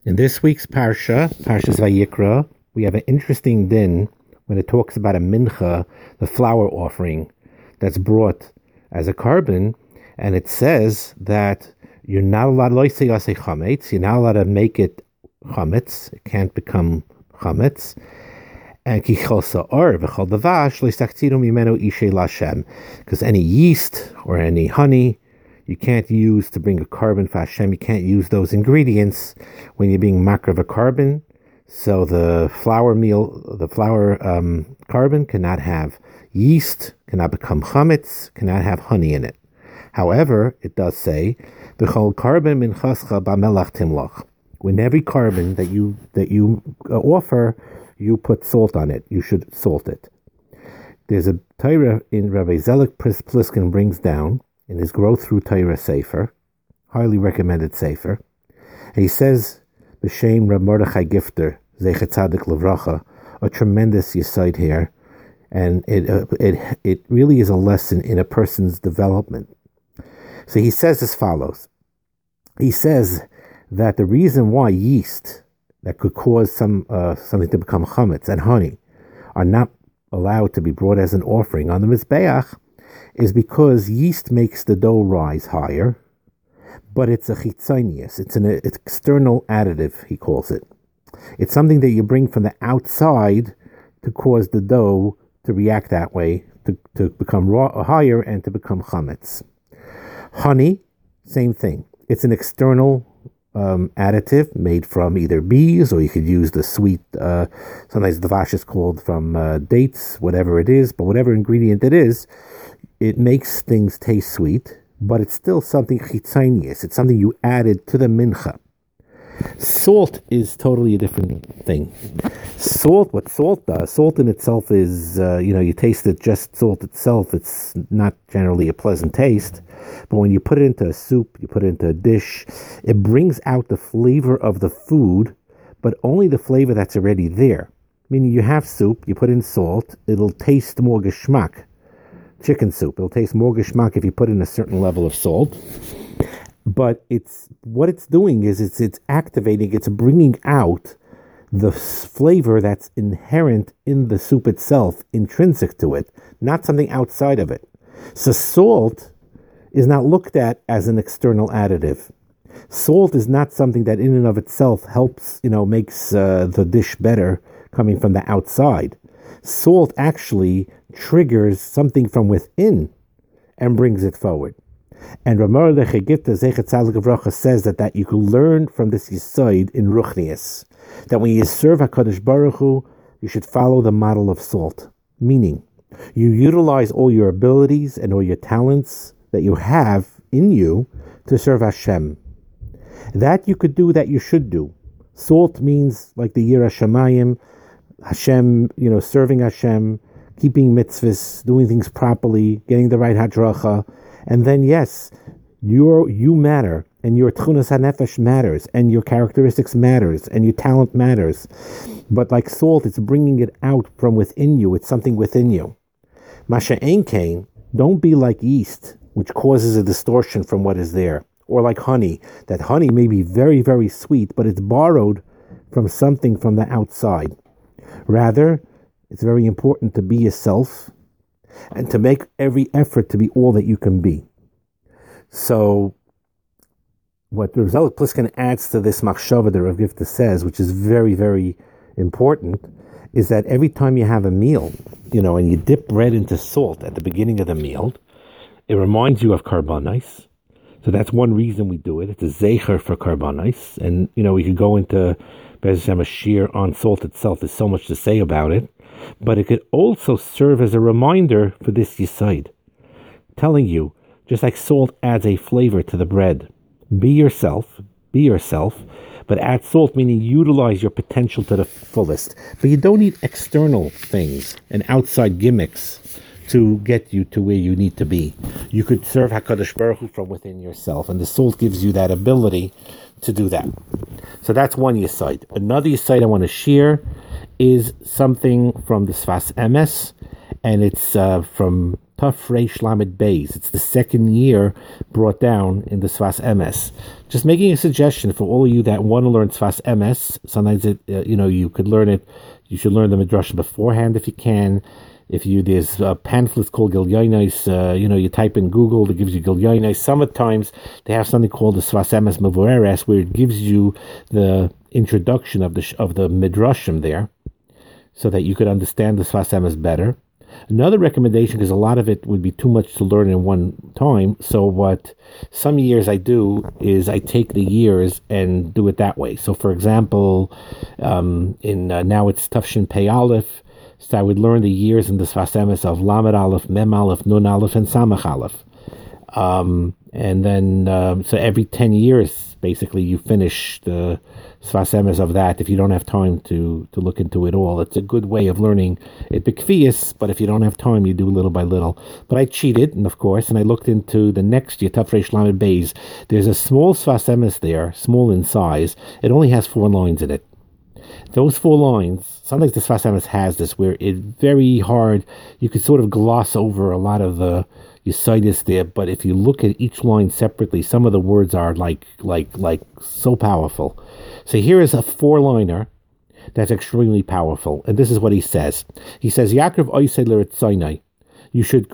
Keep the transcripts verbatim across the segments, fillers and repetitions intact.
In this week's Parsha, Parshas Vayikra, we have an interesting din when it talks about a mincha, the flour offering that's brought as a carbon, and it says that you're not allowed to chametz, you're not allowed to make it chametz, it can't become chametz, and because any yeast or any honey you can't use to bring a carbon for Hashem. You can't use those ingredients when you're being makar of a carbon. So the flour meal, the flour um, carbon cannot have yeast, cannot become chametz, cannot have honey in it. However, it does say, "B'chol carbon minchascha b'melach timloch." When every carbon that you that you uh, offer, you put salt on it. You should salt it. There's a Torah in Rabbi Zelik Pliskin brings down in his Growth Through Torah Sefer, highly recommended Sefer. And he says, B'Shem Rab Mordechai Gifter, Zecher Tzadik Levracha, a tremendous yesod here, and it, uh, it, it really is a lesson in a person's development. So he says as follows. He says that the reason why yeast that could cause some uh, something to become chametz and honey are not allowed to be brought as an offering on the Mizbeach is because yeast makes the dough rise higher, but it's a chitzonius. It's an external additive, he calls it. It's something that you bring from the outside to cause the dough to react that way, to, to become raw, higher and to become chametz. Honey, same thing. It's an external um, additive made from either bees, or you could use the sweet, uh, sometimes the dvash is called from uh, dates, whatever it is, but whatever ingredient it is, it makes things taste sweet, but it's still something chitzonius. It's something you added to the mincha. Salt is totally a different thing. Salt, what salt does, salt in itself is, uh, you know, you taste it, just salt itself, it's not generally a pleasant taste. But when you put it into a soup, you put it into a dish, it brings out the flavor of the food, but only the flavor that's already there. Meaning you have soup, you put in salt, it'll taste more geschmack. Chicken soup, it'll taste more geschmack if you put in a certain level of salt. But it's what it's doing is it's it's activating, it's bringing out the flavor that's inherent in the soup itself, intrinsic to it, not something outside of it. So salt is not looked at as an external additive. Salt is not something that in and of itself helps, you know, makes uh, the dish better coming from the outside. Salt actually triggers something from within and brings it forward. And Ramar Lechegipta Zecher Tzadik Levracha says that, that you can learn from this yesod in Ruchnius, that when you serve HaKadosh Baruch Hu, you should follow the model of salt. Meaning, you utilize all your abilities and all your talents that you have in you to serve Hashem. That you could do, that you should do. Salt means like the Yira Shamayim, Hashem, you know, serving Hashem, keeping mitzvahs, doing things properly, getting the right hadracha, and then yes, you you matter, and your tchunas hanefesh matters, and your characteristics matters, and your talent matters. But like salt, it's bringing it out from within you. It's something within you. Masha ein kain, don't be like yeast, which causes a distortion from what is there, or like honey. That honey may be very, very sweet, but it's borrowed from something from the outside. Rather, it's very important to be yourself and to make every effort to be all that you can be. So, what Rav Zelik Pliskin adds to this machshava that Rav Gifta says, which is very, very important, is that every time you have a meal, you know, and you dip bread into salt at the beginning of the meal, it reminds you of karbanos. So that's one reason we do it. It's a zecher for karbanos. And, you know, we could go into Be'ez Hashem a shir on salt itself. There's so much to say about it. But it could also serve as a reminder for this yesod, telling you, just like salt adds a flavor to the bread, be yourself, be yourself, but add salt, meaning utilize your potential to the fullest. But you don't need external things and outside gimmicks to get you to where you need to be. You could serve HaKadosh Baruch Hu from within yourself, and the salt gives you that ability to do that. So that's one yesod. Another yesod I want to share is something from the Sfas Emes, and it's uh, from Taf Reish Lamed Beis. It's the second year brought down in the Sfas Emes. Just making a suggestion for all of you that want to learn Sfas Emes. Sometimes it, uh, you know, you could learn it. You should learn the Midrash beforehand if you can. If you there's uh, pamphlets called Gilyonis, uh, you know, you type in Google, it gives you Gilyonis. Sometimes they have something called the Sfas Emes Mevoreres, where it gives you the introduction of the of the Midrashim there, so that you could understand the Sfas Emes better. Another recommendation, because a lot of it would be too much to learn in one time, so what some years I do is I take the years and do it that way. So, for example, um, in uh, now it's Tafshin Pei Aleph, so I would learn the years in the Sfas Emes of Lamed Aleph, Mem Aleph, Nun Aleph, and Samach Aleph. Um, and then, um, so every ten years, basically, you finish the Sfas Emes of that if you don't have time to, to look into it all. It's a good way of learning it b'kfiyas, but if you don't have time, you do little by little. But I cheated, and of course, and I looked into the next year, Taf Reish Lamed Beis. There's a small Sfas Emes there, small in size. It only has four lines in it. Those four lines, sometimes the Sfas Emes has this, where it's very hard, you could sort of gloss over a lot of the Yesodis there, but if you look at each line separately, some of the words are like like like so powerful. So here is a four-liner that's extremely powerful, and this is what he says. He says, Yaakov Oisei L'Ritzaynai. You should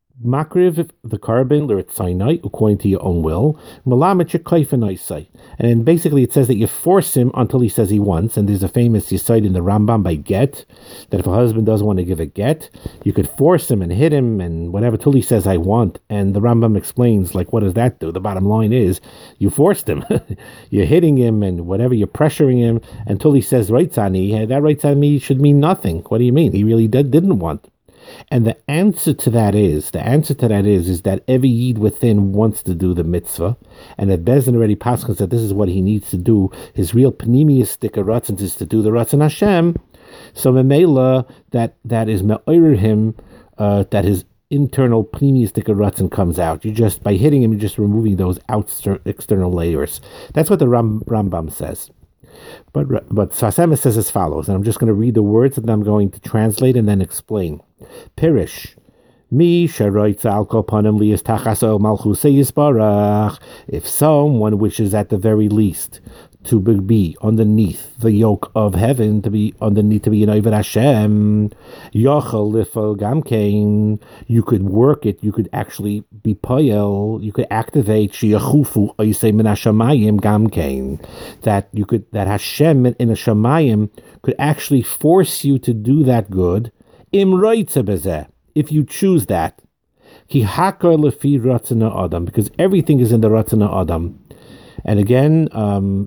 makriv the carbon L'Ritzaynai according to your own will. Malamet Shekayfen Oisei. And then basically it says that you force him until he says he wants, and there's a famous Yesod in the Rambam by get, that if a husband doesn't want to give a get, you could force him and hit him and whatever till he says I want. And the Rambam explains, like, what does that do? The bottom line is, you forced him. You're hitting him and whatever, you're pressuring him until he says Reitzani. That Reitzani should mean nothing. What do you mean? He really did, didn't want. And the answer to that is, the answer to that is, is that every Yid within wants to do the mitzvah, and that Bezdin already passes that this is what he needs to do. His real panemius sticker Ratzon is to do the Ratzon Hashem. So Memela, that that is me'orer him, uh, that his internal panemius sticker Ratzon comes out. You just by hitting him, you're just removing those out external layers. That's what the Ram, Rambam says. But but Sfas Emes says as follows, and I'm just going to read the words and I'm going to translate and then explain. Pirish, mi sheroitz al kol panim liyas tachas el malchusei yisbarach. If someone wishes at the very least to be underneath the yoke of heaven, to be underneath, to be an Oved Hashem, yochel lifel gamkein, you could work it, you could actually be poyel, you could activate shiyachufu oisei min hashamayim gamkein, that you could, that Hashem in a shamayim could actually force you to do that good, im roitze bezeh, if you choose that, ki hakar lefi ratzana adam, because everything is in the ratzana adam. And again, um,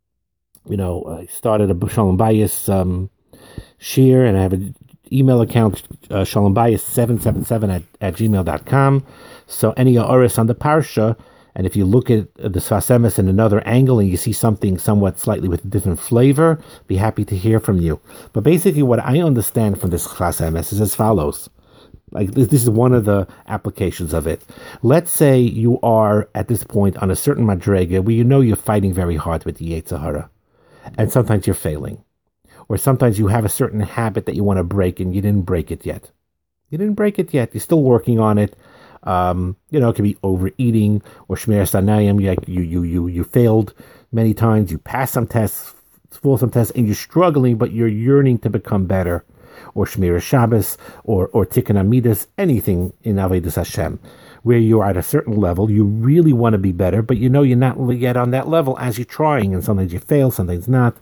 you know, I started a Shalom Bayis um, shir, and I have an email account, uh, shalom bayis seven seven seven at, at gmail dot com. So any oris on the parsha, and if you look at the Sfas Emes in another angle and you see something somewhat slightly with a different flavor, be happy to hear from you. But basically what I understand from this Sfas Emes is as follows. Like this, this is one of the applications of it. Let's say you are at this point on a certain madrega where you know you're fighting very hard with the Yetzer Hara. And sometimes you're failing. Or sometimes you have a certain habit that you want to break and you didn't break it yet. You didn't break it yet. You're still working on it. Um, you know, it could be overeating or Shmiras Sanayim. You, you, you, you, you failed many times. You passed some tests, full some tests, and you're struggling, but you're yearning to become better. Or Shmiras Shabbos, or, or Tikkun Amidas, anything in Avodas Hashem, where you're at a certain level, you really want to be better, but you know you're not yet on that level as you're trying, and sometimes you fail, sometimes not.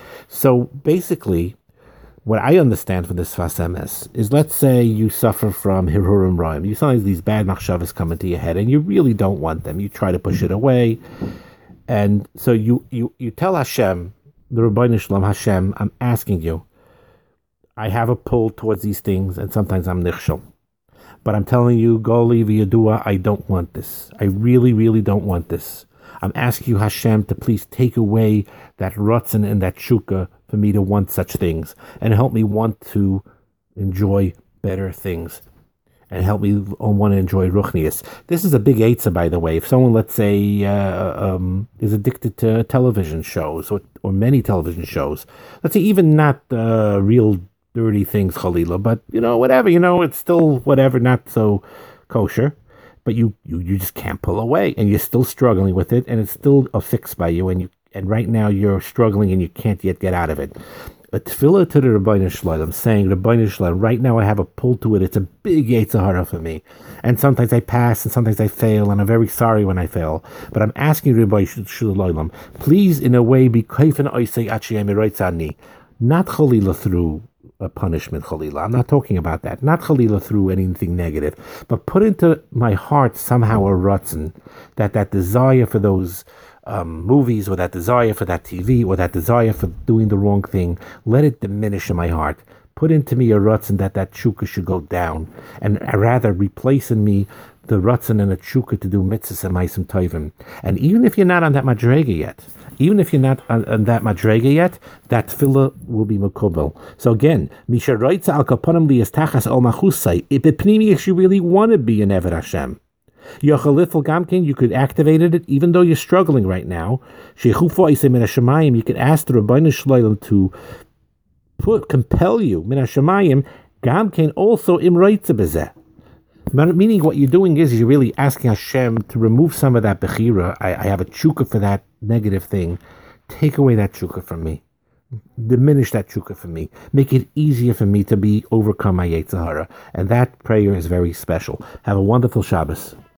So basically, what I understand from this Sfas Emes is, let's say you suffer from Hirhurim Ra'im. You sometimes these bad machshavas come into your head, and you really don't want them. You try to push it away, and so you you, you tell Hashem, the Rabbeinu Shalom, Hashem, I'm asking you, I have a pull towards these things, and sometimes I'm nichshel. But I'm telling you, Goli v'yadua, I don't want this. I really, really don't want this. I'm asking you, Hashem, to please take away that rotzen and that shuka for me to want such things, and help me want to enjoy better things, and help me want to enjoy ruchnius. This is a big eitzah, by the way. If someone, let's say, uh, um, is addicted to television shows, or, or many television shows, let's say even not uh, real dirty things, chalila, but you know, whatever, you know, it's still whatever, not so kosher, but you, you, you just can't pull away, and you're still struggling with it, and it's still affixed by you, and you, and right now you're struggling and you can't yet get out of it. A tefillah to the Rabbeinu Shalom. I'm saying, Rabbeinu Shalom, right now I have a pull to it. It's a big Yetzer Hara for me. And sometimes I pass and sometimes I fail, and I'm very sorry when I fail. But I'm asking Rabbeinu Shalom, please, in a way, be kaifen oisei achiyem eroitzani. Not chalila through a punishment, chalila. I'm not talking about that. Not chalila through anything negative. But put into my heart somehow a rutzen, that that desire for those Um, movies, or that desire for that T V, or that desire for doing the wrong thing, let it diminish in my heart. Put into me a rutzen that that tshuka should go down, and rather replace in me the rutzen and a tshuka to do mitzvahs and ma'asim tovim. And even if you're not on that madrega yet, even if you're not on, on that madrega yet, that tefillah will be makubel. So again, misha roitza al kaponim liyastachas al machusay. If you really want to be an Eved Hashem, Yochalithl Gamkin, you could activate it even though you're struggling right now. You could ask the Rabbeinu Shalom to put compel you, Min Hashemayim, Gamkin also imroitze bezeh. Meaning what you're doing is you're really asking Hashem to remove some of that bechira. I, I have a tshuka for that negative thing. Take away that tshuka from me. Diminish that tshuka for me. Make it easier for me to be overcome my Yetzer Hara. And that prayer is very special. Have a wonderful Shabbos.